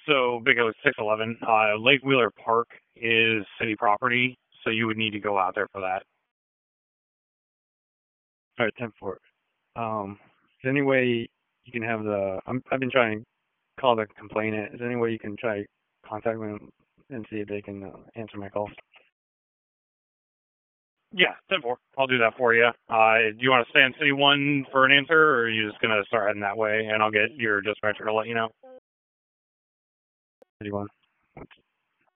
So Big O is 611. Lake Wheeler Park is city property, so you would need to go out there for that. All right, 10-4. Is there any way you can have I've been trying to call the complainant. Is there any way you can try contact them and see if they can answer my call? Yeah, 10-4. I'll do that for you. Do you want to stay in City 1 for an answer, or are you just going to start heading that way, and I'll get your dispatcher to let you know? 31.